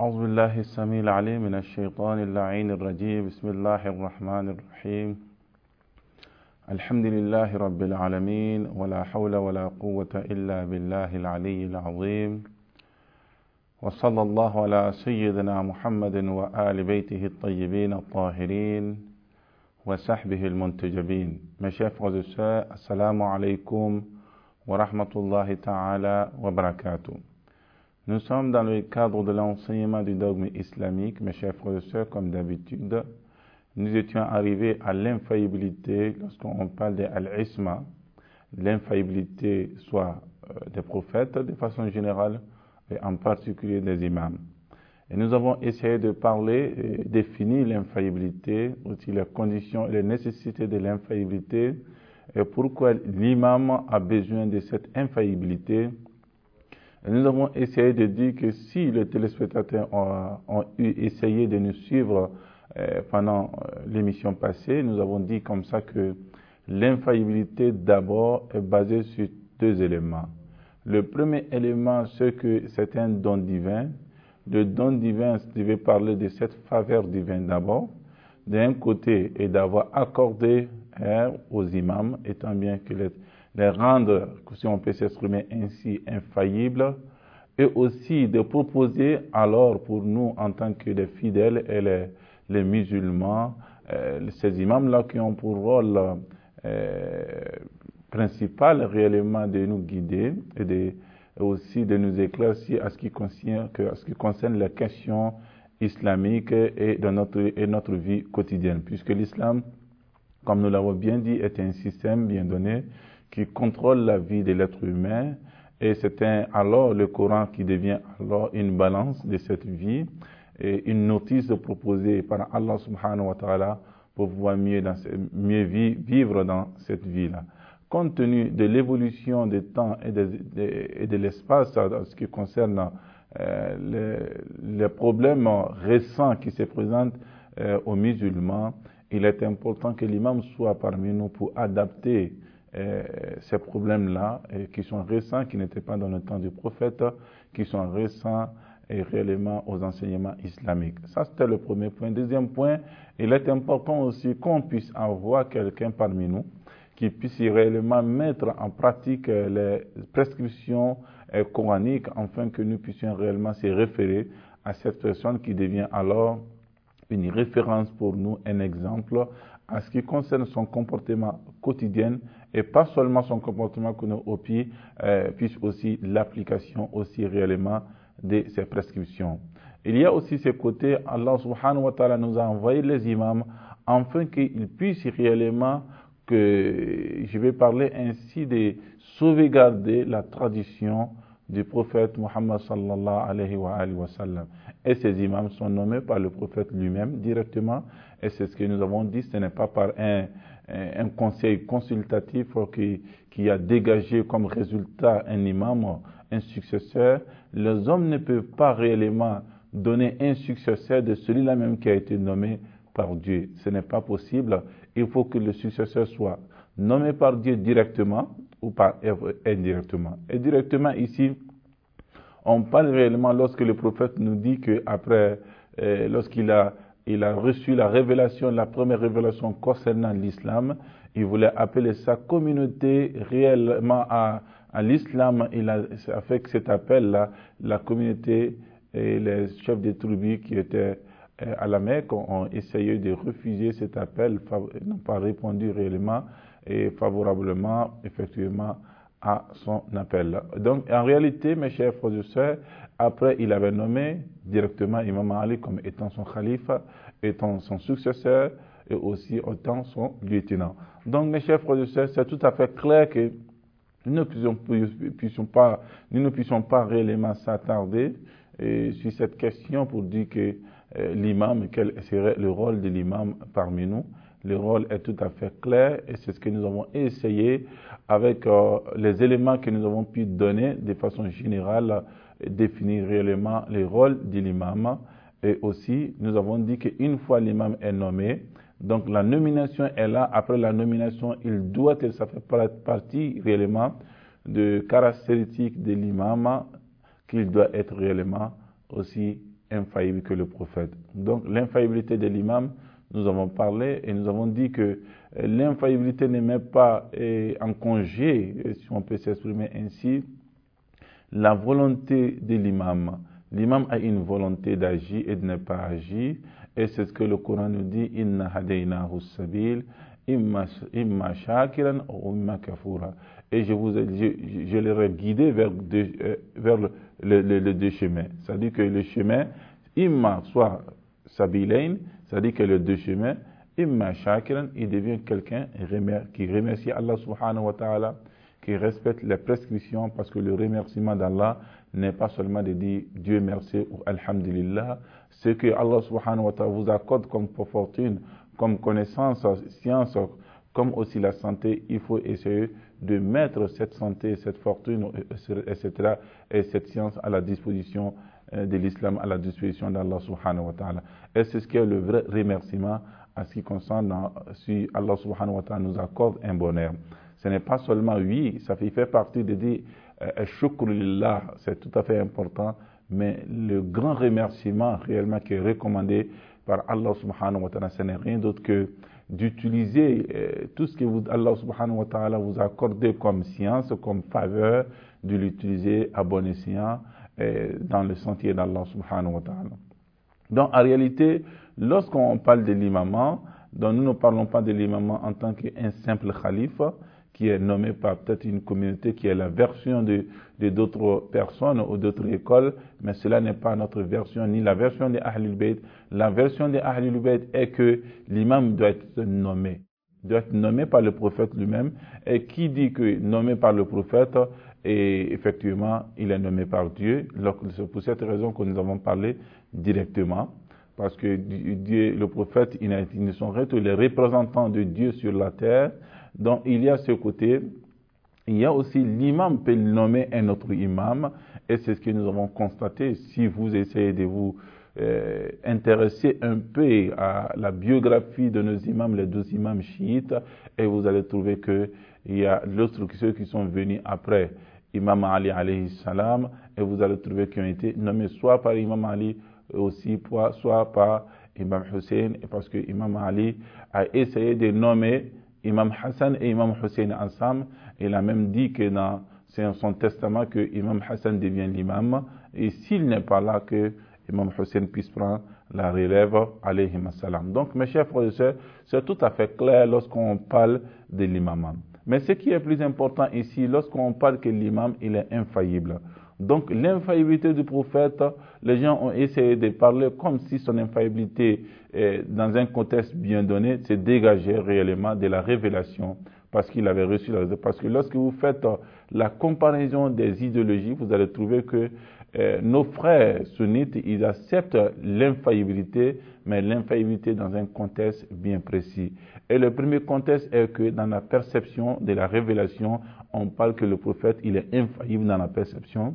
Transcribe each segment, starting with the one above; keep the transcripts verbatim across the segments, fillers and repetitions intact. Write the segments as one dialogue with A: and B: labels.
A: أعوذ بالله السميع العليم من الشيطان اللعين الرجيم بسم الله الرحمن الرحيم الحمد لله رب العالمين ولا حول ولا قوة إلا بالله العلي العظيم وصلى الله على سيدنا محمد وآل بيته الطيبين الطاهرين وصحبه المنتجبين. Mes chers frères et sœurs, assalamu alaikum wa rahmatullahi ta'ala wa barakatuh. Nous sommes dans le cadre de l'enseignement du dogme islamique, mes chers frères et sœurs, comme d'habitude. Nous étions arrivés à l'infaillibilité lorsqu'on parle de al-isma, l'infaillibilité soit des prophètes de façon générale et en particulier des imams. Et nous avons essayé de parler, et définir l'infaillibilité, aussi les conditions et les nécessités de l'infaillibilité et pourquoi l'imam a besoin de cette infaillibilité. Et nous avons essayé de dire que si les téléspectateurs ont, ont eu essayé de nous suivre euh, pendant euh, l'émission passée, nous avons dit comme ça que l'infaillibilité d'abord est basée sur deux éléments. Le premier élément, c'est que c'est un don divin. Le don divin, je vais parler de cette faveur divine d'abord. D'un côté, et d'avoir accordé hein, aux imams, étant bien que les les rendre, si on peut s'exprimer ainsi, infaillibles, et aussi de proposer alors pour nous en tant que les fidèles et les, les musulmans, euh, ces imams-là qui ont pour rôle euh, principal réellement de nous guider et de, aussi de nous éclaircir à ce qui concerne, à ce qui concerne les questions islamiques et de notre, et notre vie quotidienne, puisque l'islam, comme nous l'avons bien dit, est un système bien donné qui contrôle la vie de l'être humain, et c'est un, alors le Coran qui devient alors une balance de cette vie et une notice proposée par Allah subhanahu wa ta'ala pour pouvoir mieux, dans, mieux vivre dans cette vie-là. Compte tenu de l'évolution des temps et de, de, et de l'espace en ce qui concerne euh, les, les problèmes récents qui se présentent euh, aux musulmans, il est important que l'imam soit parmi nous pour adapter Euh, ces problèmes-là, euh, qui sont récents, qui n'étaient pas dans le temps du prophète, qui sont récents et réellement aux enseignements islamiques. Ça, c'était le premier point. Deuxième point, il est important aussi qu'on puisse avoir quelqu'un parmi nous qui puisse réellement mettre en pratique euh, les prescriptions euh, coraniques, afin que nous puissions réellement se référer à cette personne qui devient alors une référence pour nous, un exemple, à ce qui concerne son comportement quotidien, et pas seulement son comportement que nous au pied, euh, puis aussi l'application aussi réellement de ces prescriptions. Il y a aussi ce côté, Allah subhanahu wa ta'ala nous a envoyé les imams afin qu'ils puissent réellement, que je vais parler ainsi, de sauvegarder la tradition du prophète Muhammad sallallahu alayhi wa, alayhi wa sallam. Et ces imams sont nommés par le prophète lui-même directement, et c'est ce que nous avons dit, ce n'est pas par un, un, un conseil consultatif qui, qui a dégagé comme résultat un imam, un successeur. Les hommes ne peuvent pas réellement donner un successeur de celui-là même qui a été nommé par Dieu. Ce n'est pas possible. Il faut que le successeur soit nommé par Dieu directement ou par indirectement. Et directement ici, on parle réellement lorsque le prophète nous dit qu'après, euh, lorsqu'il a, il a reçu la révélation, la première révélation concernant l'islam, il voulait appeler sa communauté réellement à, à l'islam. Il a fait que cet appel-là, la communauté et les chefs des tribus qui étaient euh, à la Mecque ont essayé de refuser cet appel, n'ont pas répondu réellement et favorablement, effectivement, à son appel. Donc, en réalité, mes chers frères et sœurs, après, il avait nommé directement Imam Ali comme étant son khalifa, étant son successeur et aussi étant son lieutenant. Donc, mes chers frères et sœurs, c'est tout à fait clair que nous ne puissions, puissions pas, nous ne puissions pas réellement s'attarder sur cette question pour dire que euh, l'imam, quel serait le rôle de l'imam parmi nous. Le rôle est tout à fait clair et c'est ce que nous avons essayé avec euh, les éléments que nous avons pu donner de façon générale, définir réellement le rôle de l'imam. Et aussi, nous avons dit qu'une fois l'imam est nommé, donc la nomination est là. Après la nomination, il doit être, ça fait partie réellement de caractéristiques de l'imam, qu'il doit être réellement aussi infaillible que le prophète. Donc l'infaillibilité de l'imam, nous avons parlé et nous avons dit que l'infaillibilité ne met pas en congé, si on peut s'exprimer ainsi, la volonté de l'imam. L'imam a une volonté d'agir et de ne pas agir, et c'est ce que le Coran nous dit, inna hadaynahu sabil, imma shakiran ou imma kafura. Et je vous ai, je, je leur ai guidé vers, deux, euh, vers le, le, le, le deux chemins. C'est-à-dire que le chemin, imma soit sabilain, c'est-à-dire que le deux chemins, imma shakiran, il devient quelqu'un qui remercie Allah subhanahu wa ta'ala, qui respecte les prescriptions, parce que le remerciement d'Allah n'est pas seulement de dire Dieu merci ou Alhamdulillah. Ce que Allah subhanahu wa ta'ala vous accorde comme fortune, comme connaissance, science, comme aussi la santé, il faut essayer de mettre cette santé, cette fortune, et cetera, et cette science à la disposition de l'islam, à la disposition d'Allah subhanahu wa ta'ala. Et c'est ce qui est le vrai remerciement à ce qui concerne si Allah subhanahu wa ta'ala nous accorde un bonheur. Ce n'est pas seulement oui, ça fait, fait partie de dire euh, shukr lillah, c'est tout à fait important, mais le grand remerciement réellement qui est recommandé par Allah subhanahu wa ta'ala, ce n'est rien d'autre que d'utiliser euh, tout ce que vous, Allah subhanahu wa ta'ala vous a accordé comme science, comme faveur, de l'utiliser à bon escient euh, dans le sentier d'Allah subhanahu wa ta'ala. Donc en réalité, lorsqu'on parle de l'imamant, donc nous ne parlons pas de l'imamant en tant qu'un simple khalife, qui est nommé par peut-être une communauté qui est la version de, de d'autres personnes ou d'autres écoles, mais cela n'est pas notre version, ni la version des Ahlul Bayt. La version des Ahlul Bayt est que l'imam doit être nommé, doit être nommé par le prophète lui-même, et qui dit que nommé par le prophète, et effectivement, il est nommé par Dieu. C'est pour cette raison que nous avons parlé directement, parce que Dieu, le prophète, ils ne sont rien que les représentants de Dieu sur la terre. Donc il y a ce côté, il y a aussi l'imam peut nommer un autre imam, et c'est ce que nous avons constaté. Si vous essayez de vous euh, intéresser un peu à la biographie de nos imams, les douze imams chiites, et vous allez trouver que il y a d'autres ceux qui sont venus après Imam Ali alayhi salam, et vous allez trouver qu'ils ont été nommés soit par Imam Ali aussi, soit par Imam Hussein, parce que Imam Ali a essayé de nommer Imam Hassan et Imam Hussein ensemble. Il a même dit que dans son testament que Imam Hassan devient l'imam, et s'il n'est pas là, que Imam Hussein puisse prendre la relève, alayhi salam. Donc mes chers frères et sœurs, c'est tout à fait clair lorsqu'on parle de l'imam. Mais ce qui est plus important ici, lorsqu'on parle que l'imam, il est infaillible. Donc l'infaillibilité du prophète, les gens ont essayé de parler comme si son infaillibilité, eh, dans un contexte bien donné, se dégageait réellement de la révélation, parce qu'il avait reçu la révélation. Parce que lorsque vous faites la comparaison des idéologies, vous allez trouver que eh, nos frères sunnites, ils acceptent l'infaillibilité, mais l'infaillibilité dans un contexte bien précis. Et le premier contexte est que dans la perception de la révélation, on parle que le prophète, il est infaillible dans la perception.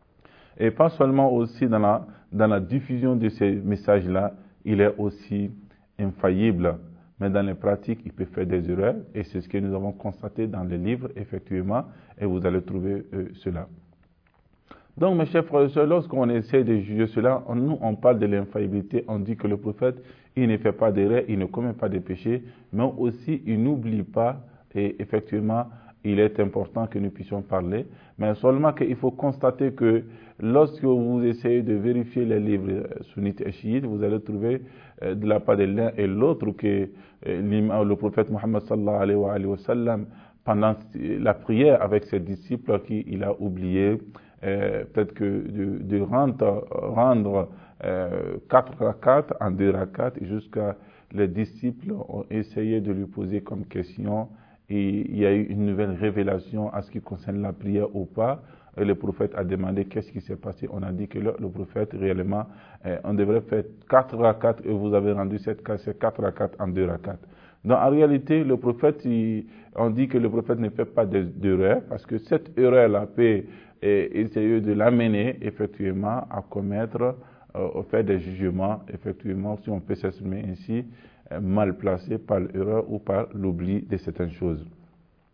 A: Et pas seulement aussi dans la, dans la diffusion de ces messages-là, il est aussi infaillible. Mais dans les pratiques, il peut faire des erreurs. Et c'est ce que nous avons constaté dans les livres, effectivement. Et vous allez trouver euh, cela. Donc, mes chers frères et sœurs, lorsqu'on essaie de juger cela, on, nous, on parle de l'infaillibilité. On dit que le prophète, il ne fait pas d'erreur, il ne commet pas de péché. Mais aussi, il n'oublie pas. Et effectivement, il est important que nous puissions parler, mais seulement qu'il faut constater que lorsque vous essayez de vérifier les livres sunnites et chiites, vous allez trouver euh, de la part de l'un et l'autre que euh, le prophète Mohammed sallallahu alayhi wa sallam, pendant la prière avec ses disciples, qu'il a oublié euh, peut-être que de, de rendre, rendre euh, quatre rakats en deux rakats, jusqu'à les disciples ont essayé de lui poser comme question. Et il y a eu une nouvelle révélation à ce qui concerne la prière ou pas. Et le prophète a demandé qu'est-ce qui s'est passé. On a dit que le, le prophète, réellement, eh, on devrait faire quatre rakats et vous avez rendu cette, ces quatre rakats en deux rakats. Donc en réalité, le prophète, il, on dit que le prophète ne fait pas d'erreur, parce que cette erreur-là peut eh, essayer de l'amener effectivement à commettre, euh, au faire des jugements, effectivement, si on peut s'exprimer ainsi, mal placé par l'erreur ou par l'oubli de certaines choses.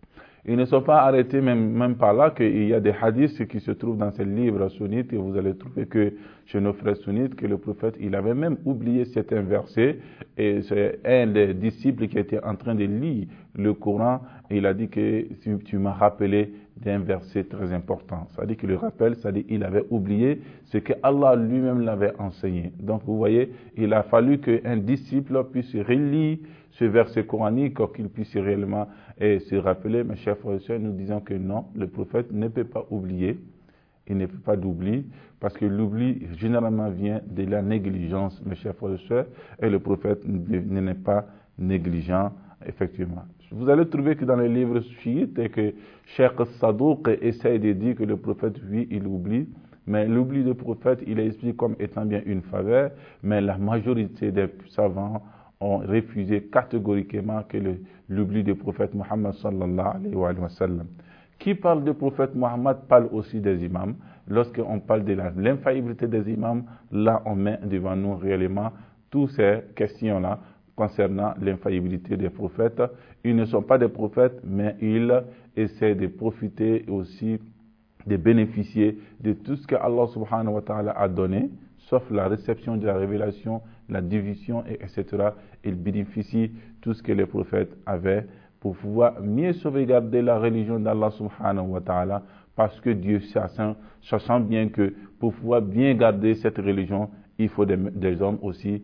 A: Ils ne sont pas arrêtés même, même par là, qu'il y a des hadiths qui se trouvent dans ces livres sunnites et vous allez trouver que chez nos frères sunnites, que le prophète, il avait même oublié certains versets et c'est un des disciples qui était en train de lire le Coran et il a dit que tu, tu m'as rappelé d'un verset très important. Ça dit qu'il le rappelle, ça dit qu'il avait oublié ce que Allah lui-même l'avait enseigné. Donc vous voyez, il a fallu qu'un disciple puisse relire ce verset coranique, qu'il puisse réellement eh, se rappeler. Mes chers frères et sœurs, nous disons que non, le prophète ne peut pas oublier, il ne peut pas d'oubli, parce que l'oubli généralement vient de la négligence, mes chers frères et sœurs, et le prophète n'est pas négligent, effectivement. Vous allez trouver que dans les livres chiites, et que Cheikh Sadouk essaie de dire que le prophète, oui, il oublie, mais l'oubli du prophète, il est expliqué comme étant bien une faveur, mais la majorité des savants ont refusé catégoriquement que l'oubli du prophète Mohammed sallallahu alayhi wa sallam. Qui parle du prophète Mohammed parle aussi des imams. Lorsqu'on parle de l'infaillibilité des imams, là on met devant nous réellement toutes ces questions-là concernant l'infaillibilité des prophètes. Ils ne sont pas des prophètes, mais ils essaient de profiter aussi, de bénéficier de tout ce que Allah subhanahu wa ta'ala a donné, sauf la réception de la révélation, la division, et etc. Ils bénéficient de tout ce que les prophètes avaient pour pouvoir mieux sauvegarder la religion d'Allah subhanahu wa ta'ala, parce que Dieu, sachant bien que pour pouvoir bien garder cette religion, il faut des, des hommes aussi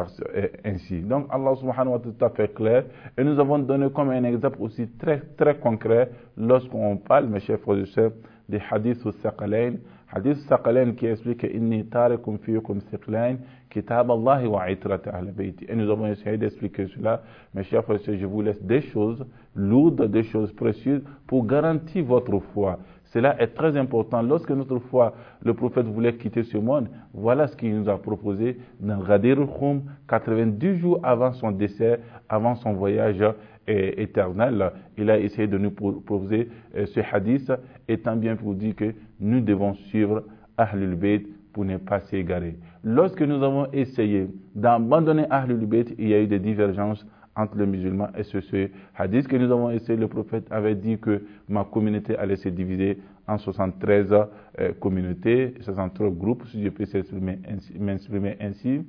A: ainsi. Donc Allah subhanahu wa ta'ala est tout à fait clair, et nous avons donné comme un exemple aussi très, très concret lorsqu'on parle, mes chers frères et sœurs, des hadiths au Saqalain. Hadith Saqalain qui explique Inni tarikum fiikum thiqlain, kitab Allah wa itrat ahl bayti. Et nous avons essayé d'expliquer cela. Mes chers frères et sœurs, je vous laisse des choses lourdes, des choses précieuses pour garantir votre foi. Cela est très important. Lorsque notre foi, le prophète voulait quitter ce monde, voilà ce qu'il nous a proposé dans Ghadir al-Khum, quatre-vingt-dix jours avant son décès, avant son voyage éternel. Il a essayé de nous proposer ce hadith, étant bien pour dire que nous devons suivre Ahlul Bayt pour ne pas s'égarer. Lorsque nous avons essayé d'abandonner Ahlul Bayt, il y a eu des divergences entre les musulmans et ce, ce hadith que nous avons essayé, le prophète avait dit que ma communauté allait se diviser en soixante-treize euh, communautés, soixante-treize groupes, si je peux m'exprimer ainsi.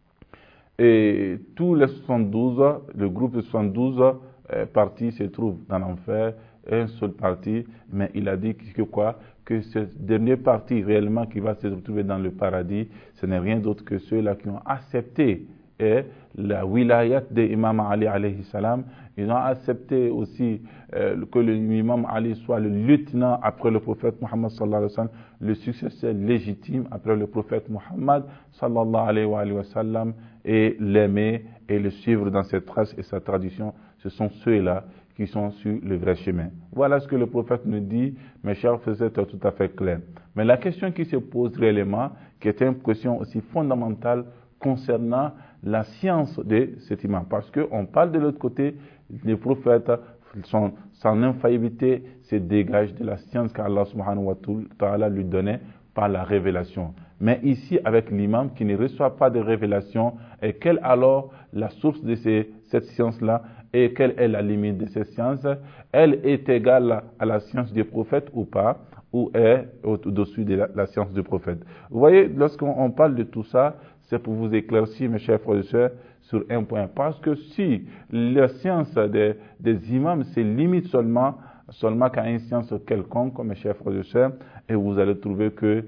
A: Et tous les soixante-douze, le groupe de soixante-douze euh, partis se trouvent dans l'enfer, un seul parti, mais il a dit que quoi? Que ce dernier parti réellement qui va se retrouver dans le paradis, ce n'est rien d'autre que ceux-là qui ont accepté et la wilayat de l'imam Ali alayhi salam. Ils ont accepté aussi euh, que l'imam Ali soit le lieutenant après le prophète Muhammad sallallahu alayhi wa sallam, le successeur légitime après le prophète Muhammad sallallahu alayhi wa sallam, et l'aimer et le suivre dans ses traces et sa tradition. Ce sont ceux-là qui sont sur le vrai chemin. Voilà ce que le prophète nous dit, mes chers frères, c'est tout à fait clair. Mais la question qui se pose réellement, qui est une question aussi fondamentale concernant la science de cet imam, parce qu'on parle de l'autre côté, les prophètes, son, son infaillibilité se dégage de la science qu'Allah subhanahu wa ta'ala lui donnait par la révélation. Mais ici, avec l'imam qui ne reçoit pas de révélation, et quelle alors la source de ces, cette science-là, et quelle est la limite de cette science? Elle est égale à la science des prophètes ou pas, ou est au-dessus de la, la science du prophète. Vous voyez, lorsqu'on parle de tout ça, c'est pour vous éclaircir, mes chers frères et sœurs, sur un point. Parce que si la science des, des imams se limite seulement, seulement qu'à une science quelconque, mes chers frères et sœurs, et vous allez trouver que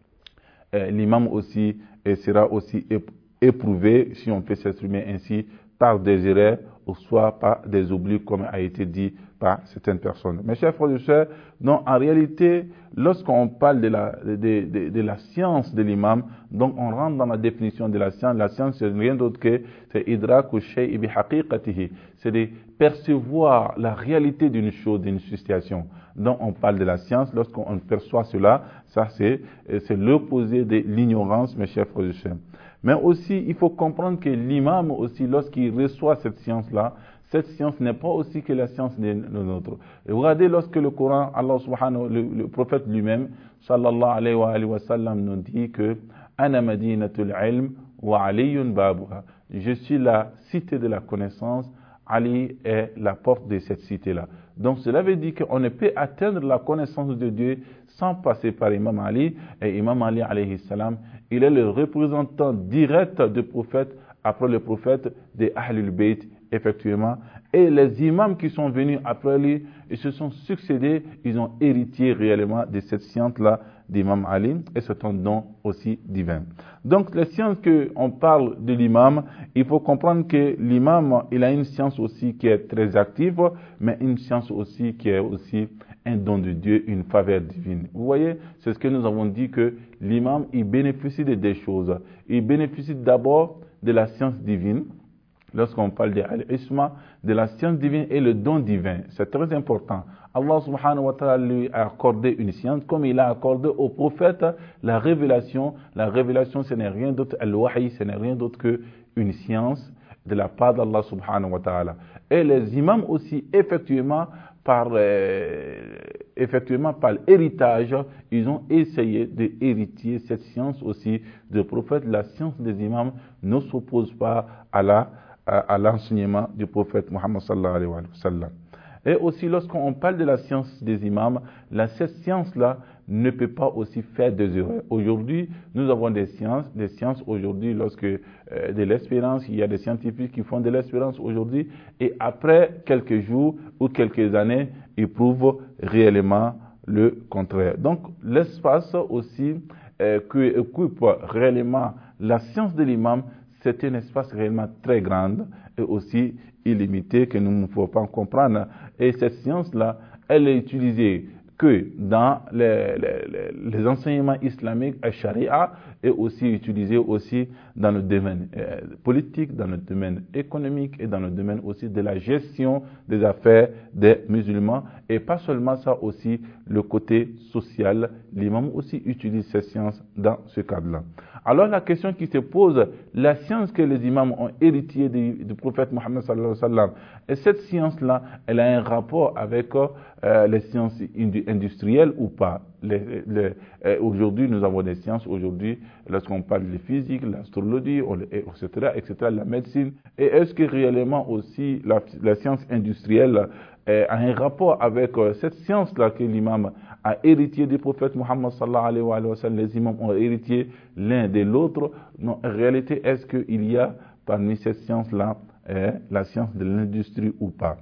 A: euh, l'imam aussi et sera aussi éprouvé, si on peut s'exprimer ainsi, par des erreurs ou soit par des oublis, comme a été dit par certaines personnes. Mes chers frères et sœurs, donc en réalité, lorsqu'on parle de la, de, de, de la science de l'imam, donc on rentre dans la définition de la science. La science, c'est rien d'autre que c'est idraku shay'i bi haqiqatihi, c'est de percevoir la réalité d'une chose, d'une situation. Donc on parle de la science, lorsqu'on perçoit cela, ça c'est, c'est l'opposé de l'ignorance, mes chers frères et sœurs. Mais aussi, il faut comprendre que l'imam aussi, lorsqu'il reçoit cette science-là, cette science n'est pas aussi que la science de notre. Et regardez, lorsque le Coran, Allah subhanahu, le, le prophète lui-même, sallallahu alayhi wa, alayhi wa sallam, nous dit que Ana madinatul ilm wa aliyun babuha. Je suis la cité de la connaissance, Ali est la porte de cette cité-là. Donc cela veut dire qu'on ne peut atteindre la connaissance de Dieu sans passer par Imam Ali. Et Imam Ali, alayhi salam, il est le représentant direct du prophète, après le prophète des Ahlul Bayt, effectivement. Et les imams qui sont venus après lui, ils se sont succédés, ils ont hérité réellement de cette science-là d'Imam Ali, et c'est un don aussi divin. Donc, les sciences qu'on parle de l'imam, il faut comprendre que l'imam, il a une science aussi qui est très active, mais une science aussi qui est aussi un don de Dieu, une faveur divine. Vous voyez, c'est ce que nous avons dit, que l'imam, il bénéficie de deux choses. Il bénéficie d'abord de la science divine. Lorsqu'on parle de l'isma, de la science divine et le don divin, c'est très important. Allah subhanahu wa ta'ala lui a accordé une science comme il a accordé au prophète la révélation. La révélation, ce n'est rien d'autre, al-wahi, ce n'est rien d'autre qu'une science de la part d'Allah subhanahu wa ta'ala. Et les imams aussi, effectivement, par, euh, effectivement, par l'héritage, ils ont essayé d'hériter cette science aussi du prophète. La science des imams ne s'oppose pas à la à l'enseignement du prophète Muhammad sallallahu alayhi wa sallam. Et aussi, lorsqu'on parle de la science des imams, la, cette science-là ne peut pas aussi faire des erreurs. Aujourd'hui, nous avons des sciences, des sciences aujourd'hui, lorsque euh, de l'espérance, il y a des scientifiques qui font de l'espérance aujourd'hui, et après quelques jours ou quelques années, ils prouvent réellement le contraire. Donc, l'espace aussi euh, que occupe réellement la science de l'imam, c'est un espace réellement très grand et aussi illimité que nous ne pouvons pas comprendre. Et cette science-là, elle est utilisée que dans les, les, les enseignements islamiques, la charia, est aussi utilisée aussi dans le domaine euh, politique, dans le domaine économique et dans le domaine aussi de la gestion des affaires des musulmans. Et pas seulement ça, aussi le côté social. L'imam aussi utilise cette science dans ce cadre-là. Alors la question qui se pose, la science que les imams ont héritée du, du prophète Mohammed sallallahu alayhi wa sallam, et cette science-là, elle a un rapport avec euh, les sciences industrielles ou pas? les, les, euh, Aujourd'hui, nous avons des sciences, aujourd'hui, lorsqu'on parle de physique, l'astrologie, et cetera, et cetera, la médecine, et est-ce que réellement aussi la, la science industrielle euh, a un rapport avec euh, cette science-là que l'imam a hérité du prophète Muhammad sallallahu alayhi wa sallam? Les imams ont hérité l'un de l'autre. Non, en réalité, est-ce qu'il y a parmi cette science-là eh, la science de l'industrie ou pas?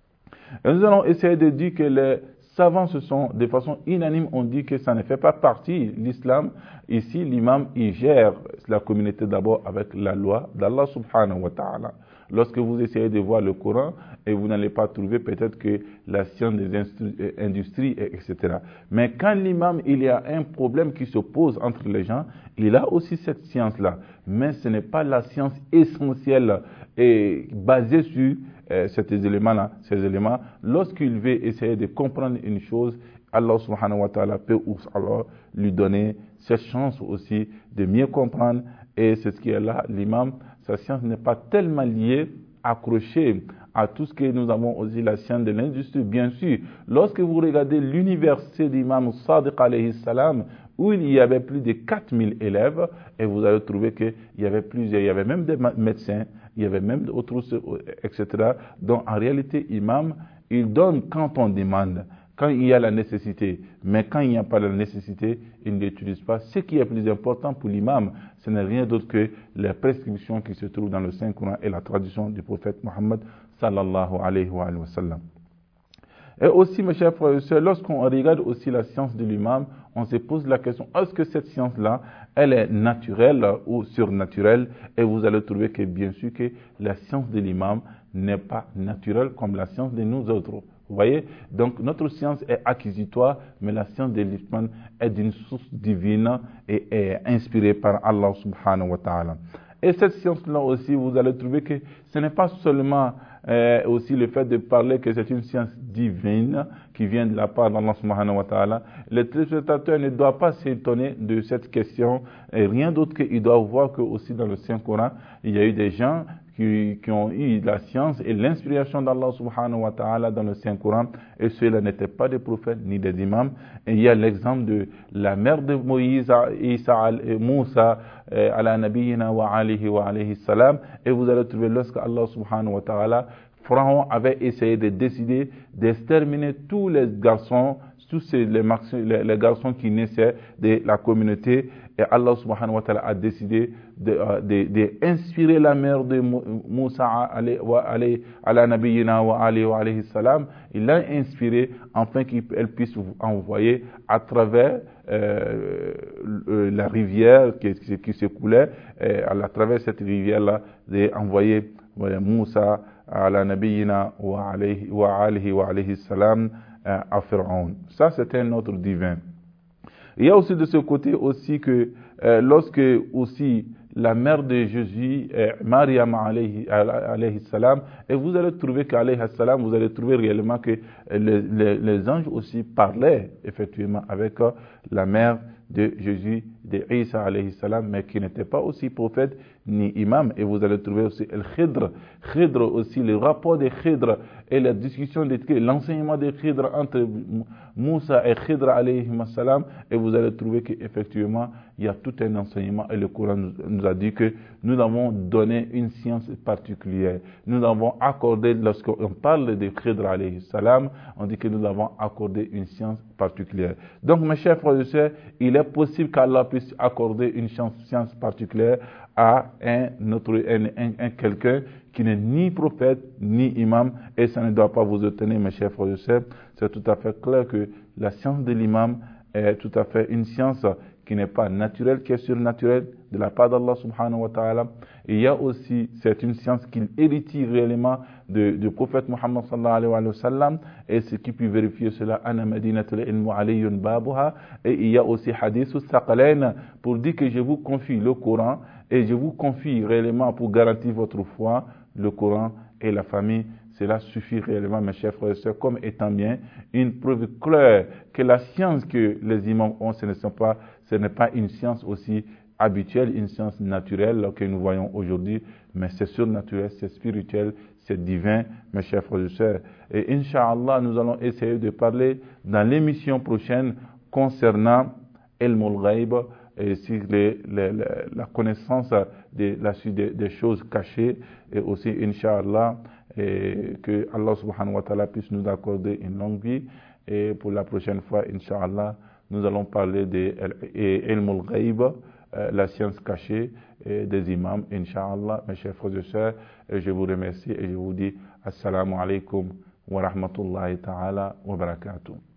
A: Et nous allons essayer de dire que les savants se sont, de façon unanime, ont dit que ça ne fait pas partie de l'islam. Ici, l'imam, il gère la communauté d'abord avec la loi d'Allah subhanahu wa ta'ala. Lorsque vous essayez de voir le Coran, et vous n'allez pas trouver peut-être que la science des industries, et cetera. Mais quand l'imam, il y a un problème qui se pose entre les gens, il a aussi cette science-là. Mais ce n'est pas la science essentielle et basée sur euh, ces éléments-là. Ces éléments, lorsqu'il veut essayer de comprendre une chose, Allah subhanahu wa ta'ala peut alors lui donner cette chance aussi de mieux comprendre. Et c'est ce qui est là, l'imam, sa science n'est pas tellement liée, accrochée à tout ce que nous avons aussi, la science de l'industrie. Bien sûr, lorsque vous regardez l'université d'Imam Sadiq alayhi salam, où il y avait plus de quatre mille élèves, et vous allez trouver qu'il y avait plusieurs, il y avait même des médecins, il y avait même d'autres, et cetera. Donc en réalité, Imam, il donne quand on demande, quand il y a la nécessité, mais quand il n'y a pas la nécessité, il ne l'utilise pas. Ce qui est plus important pour l'imam, ce n'est rien d'autre que les prescriptions qui se trouvent dans le Saint-Coran et la tradition du prophète Mohammed sallallahu alayhi wa sallam. Et aussi, mes chers frères et sœurs, lorsqu'on regarde aussi la science de l'imam, on se pose la question, est-ce que cette science-là, elle est naturelle ou surnaturelle? Et vous allez trouver que bien sûr que la science de l'imam n'est pas naturelle comme la science de nous autres. Vous voyez? Donc, notre science est acquisitoire, mais la science de l'imam est d'une source divine et est inspirée par Allah subhanahu wa ta'ala. Et cette science-là aussi, vous allez trouver que ce n'est pas seulement euh, aussi le fait de parler que c'est une science divine qui vient de la part d'Allah subhanahu wa ta'ala. Les téléspectateurs ne doivent pas s'étonner de cette question, et rien d'autre qu'ils doivent voir que aussi dans le Saint-Coran, il y a eu des gens Qui, qui ont eu la science et l'inspiration d'Allah subhanahu wa ta'ala dans le Saint-Coran, et ceux-là n'étaient pas des prophètes ni des imams. Et il y a l'exemple de la mère de Moïse, Isa, Moussa, ala nabiyina wa alihi wa alayhi salam, et vous allez trouver lorsque Allah subhanahu wa ta'ala Pharaon avait essayé de décider d'exterminer tous les garçons, tous ces, les, les, les garçons qui naissaient de la communauté. Et Allah subhanahu wa ta'ala a décidé d'inspirer de, de, de la mère de Moussa ala nabiyina wa alayhi wa alayhi salam. Il l'a inspiré afin qu'elle puisse envoyer à travers euh, la rivière qui, qui, qui se coulait, et à travers cette rivière-là, d'envoyer Moussa ala nabiyina wa alayhi wa alayhi wa alayhi salam à Pharaon. Ça, c'était un ordre divin. Il y a aussi de ce côté aussi que euh, lorsque aussi la mère de Jésus, euh, Mariam alayhi, alayhi salam, et vous allez trouver qu'alayhi salam, vous allez trouver réellement que les, les, les anges aussi parlaient effectivement avec euh, la mère de Jésus, de Isa alayhi salam, mais qui n'était pas aussi prophète ni imam. Et vous allez trouver aussi le Khidr, Khidr aussi, le rapport de Khidr et la discussion, de l'enseignement de Khidr entre Moussa et Khidr alayhi salam. Et vous allez trouver qu'effectivement, il y a tout un enseignement. Et le Coran nous, nous a dit que nous avons donné une science particulière. Nous avons accordé, lorsqu'on parle de Khidr alayhi salam, on dit que nous avons accordé une science particulière. Donc, mes chers frères et sœurs, il est possible qu'Allah puisse accorder une science particulière à un autre, un, un, un quelqu'un qui n'est ni prophète ni imam, et ça ne doit pas vous étonner, mes chers frères et sœurs. C'est tout à fait clair que la science de l'imam est tout à fait une science qui n'est pas naturelle, qui est surnaturelle de la part d'Allah subhanahu wa ta'ala. Il y a aussi, c'est une science qu'il hérite réellement du prophète Muhammad sallallahu alayhi wa sallam, et ce qui peut vérifier cela, ana madinatul ilmu aliyun babuha. Et il y a aussi hadith saqalain pour dire que je vous confie le Coran et je vous confie réellement pour garantir votre foi, le Coran et la famille. Cela suffit réellement, mes chers frères et sœurs, comme étant bien une preuve claire que la science que les imams ont, ce ne sont pas, ce n'est pas une science aussi habituelle, une science naturelle que nous voyons aujourd'hui, mais c'est surnaturel, c'est spirituel, c'est divin, mes chers frères et sœurs. Et Inch'Allah, nous allons essayer de parler dans l'émission prochaine concernant Ilmul Ghaib, et sur les, les, les, la connaissance de la suite des, des choses cachées, et aussi, Inch'Allah, et que Allah subhanahu wa ta'ala puisse nous accorder une longue vie. Et pour la prochaine fois, Inch'Allah, nous allons parler de Ilmul Ghaib, la science cachée des imams, Inch'Allah. Mes chers frères et sœurs, je vous remercie et je vous dis Assalamu alaikum wa rahmatullahi ta'ala wa barakatuh.